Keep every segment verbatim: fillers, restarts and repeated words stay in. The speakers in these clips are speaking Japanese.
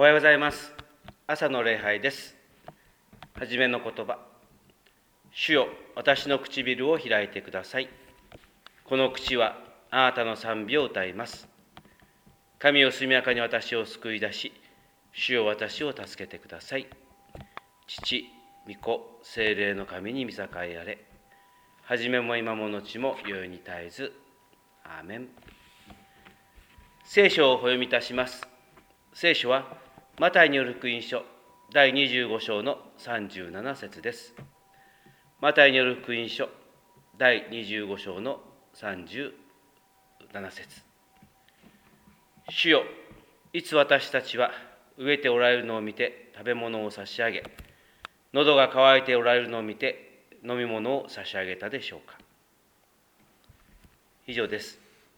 おはようございます。朝の礼拝です。はじめの言葉。主よ、私の唇を開いてください。この口はあなたの賛美を歌います。神を速やかに私を救い出し、主よ、私を助けてください。父、御子、聖霊の神に見栄えられ、はじめも今も後も世に絶えず。アーメン。聖書をお読みいたします。聖書はマタイによる福音書だいにじゅうご章のさんじゅうなな節です。マタイによる福音書だいにじゅうご章のさんじゅうなな節。主よ、いつ私たちは飢えておられるのを見て食べ物を差し上げ、喉が渇いておられるのを見て飲み物を差し上げたでしょうか。以上です。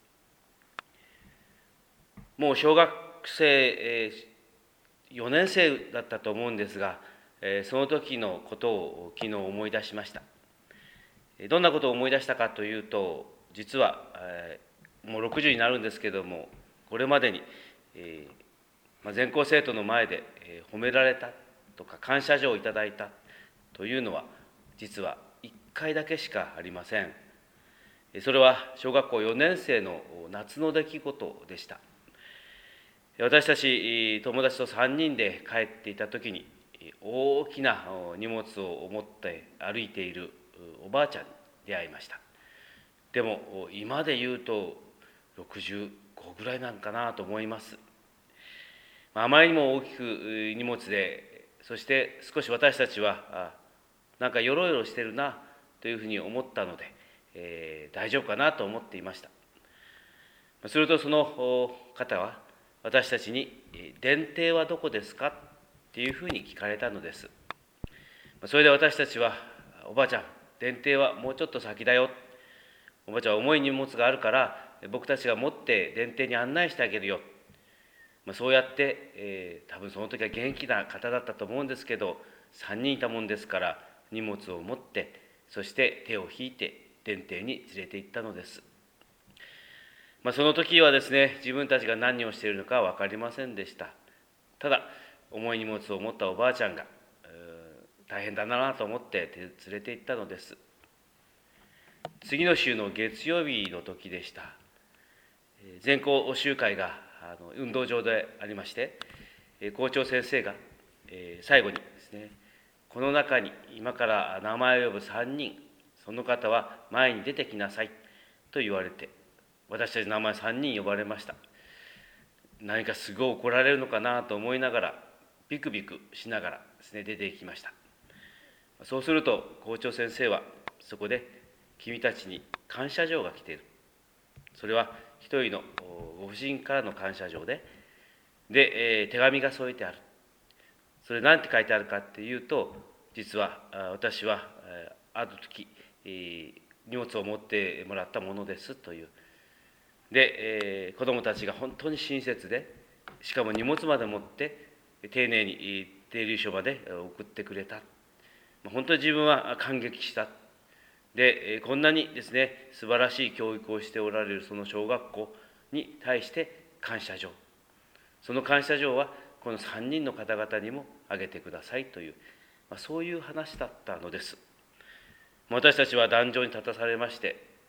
もう小学生よねん生だったと思うんですが、その時のことを昨日思い出しました。どんなことを思い出したかというと、実はもうろくじゅうになるんですけども、これまでに全校生徒の前で褒められたとか感謝状をいただいたというのは実はいっかいだけしかありません。それは小学校よねん生の夏の出来事でした。私たち友達とさんにんで帰っていた時に、大きな荷物を持って歩いているおばあちゃんに出会いました。でも今で言うとろくじゅうごぐらいなんかなと思います。あまりにも大きく荷物で、そして少し私たちはなんかよろよろしてるなというふうに思ったので、えー、大丈夫かなと思っていました。するとその方は私たちに「電停はどこですか?」っていうふうに聞かれたのです。それで私たちは「おばあちゃん、電停はもうちょっと先だよ。おばあちゃん、重い荷物があるから僕たちが持って電停に案内してあげるよ」。そうやって、えー、多分その時は元気な方だったと思うんですけど、さんにんいたもんですから荷物を持って、そして手を引いて電停に連れて行ったのです。まあ、その時はですね、自分たちが何をしているのかは分かりませんでした。ただ、重い荷物を持ったおばあちゃんが、大変だなと思って連れて行ったのです。次の週の月曜日の時でした。全校集会があの運動場でありまして、校長先生が最後にですね、この中に今から名前を呼ぶさんにん、その方は前に出てきなさいと言われて、私たちの名前さんにん呼ばれました。何かすごい怒られるのかなと思いながら、ビクビクしながらですね、出てきました。そうすると校長先生はそこで、君たちに感謝状が来ている。それは一人のご婦人からの感謝状で、で、えー、手紙が添えてある。それ何て書いてあるかっていうと、実は私はある時、えー、荷物を持ってもらったものですという。で、えー、子どもたちが本当に親切で、しかも荷物まで持って丁寧に停留所まで送ってくれた。本当に自分は感激した。で、こんなにですね、素晴らしい教育をしておられるその小学校に対して感謝状。その感謝状はこのさんにんの方々にもあげてくださいという、まあ、そういう話だったのです。私たちは壇上に立たされまして、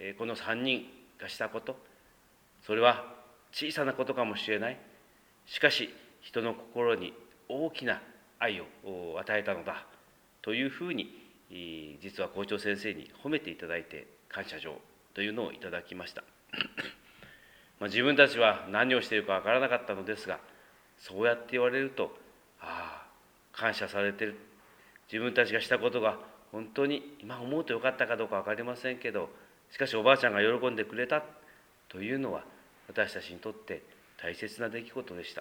このさんにんがしたこと、それは小さなことかもしれない。しかし人の心に大きな愛を与えたのだというふうに、実は校長先生に褒めていただいて感謝状というのをいただきました。まあ自分たちは何をしているかわからなかったのですが、そうやって言われると、ああ、感謝されている。自分たちがしたことが本当に今思うとよかったかどうか分かりませんけど、しかしおばあちゃんが喜んでくれたというのは私たちにとって大切な出来事でした。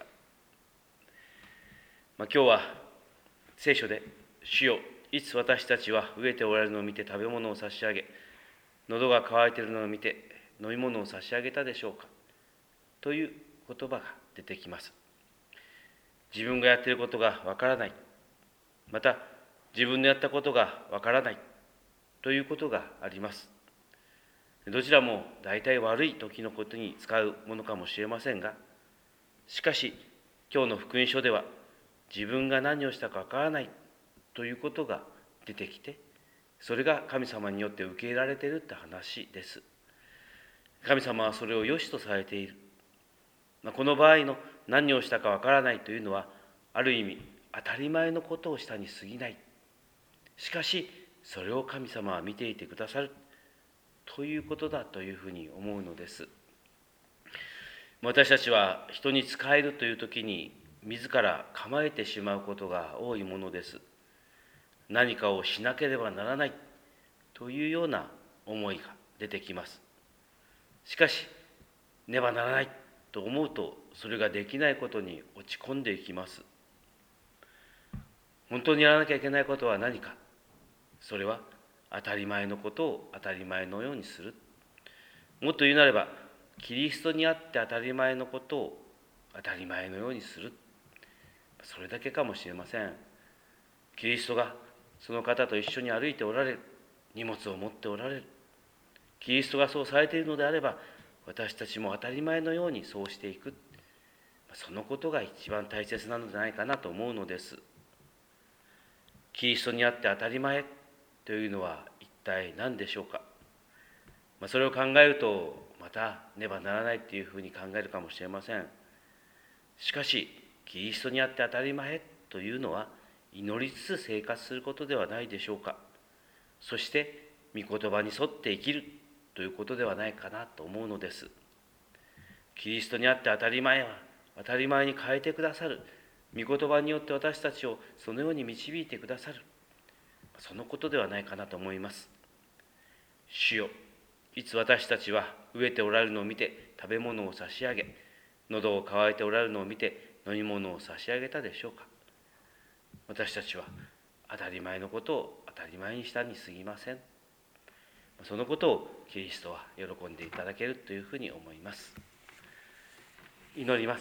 まあ、今日は聖書で「主よ、いつ私たちは飢えておられるのを見て食べ物を差し上げ、喉が渇いているのを見て飲み物を差し上げたでしょうか」という言葉が出てきます。自分がやっていることがわからない、また自分のやったことがわからないということがあります。どちらも大体悪い時のことに使うものかもしれませんが、しかし今日の福音書では自分が何をしたかわからないということが出てきて、それが神様によって受け入れられているって話です。神様はそれを良しとされている。この場合の何をしたかわからないというのは、ある意味当たり前のことをしたに過ぎない。しかしそれを神様は見ていてくださるということだというふうに思うのです。私たちは人に仕えるという時に自ら構えてしまうことが多いものです。何かをしなければならないというような思いが出てきます。しかしねばならないと思うと、それができないことに落ち込んでいきます。本当にやらなきゃいけないことは何か。それは当たり前のことを当たり前のようにする。もっと言うなれば、キリストにあって当たり前のことを当たり前のようにする。それだけかもしれません。キリストがその方と一緒に歩いておられる。荷物を持っておられる。キリストがそうされているのであれば、私たちも当たり前のようにそうしていく。そのことが一番大切なのではないかなと思うのです。キリストにあって当たり前というのは一体何でしょうか。それを考えると、またねばならないというふうに考えるかもしれません。しかし、キリストにあって当たり前というのは、祈りつつ生活することではないでしょうか。そして、御言葉に沿って生きるということではないかなと思うのです。キリストにあって当たり前は当たり前に変えてくださる。御言葉によって私たちをそのように導いてくださる。そのことではないかなと思います。主よ、いつ私たちは飢えておられるのを見て食べ物を差し上げ、喉を渇いておられるのを見て飲み物を差し上げたでしょうか。私たちは当たり前のことを当たり前にしたに過ぎません。そのことをキリストは喜んでいただけるというふうに思います。祈ります。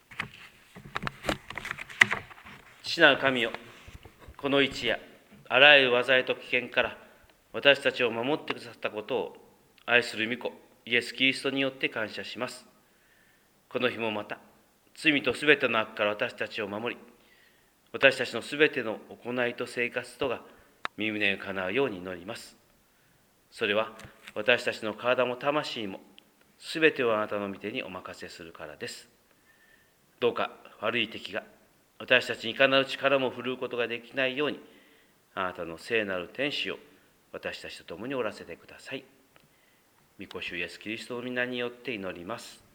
父なる神よ、この一夜、あらゆる災いと危険から私たちを守ってくださったことを、愛する御子イエス・キリストによって感謝します。この日もまた、罪とすべての悪から私たちを守り、私たちのすべての行いと生活とが身胸が叶うように祈ります。それは私たちの体も魂もすべてをあなたの御手にお任せするからです。どうか悪い敵が私たちにいかなる力も振るうことができないように、あなたの聖なる天使を私たちと共におらせてください。御子主イエスキリストの皆によって祈ります。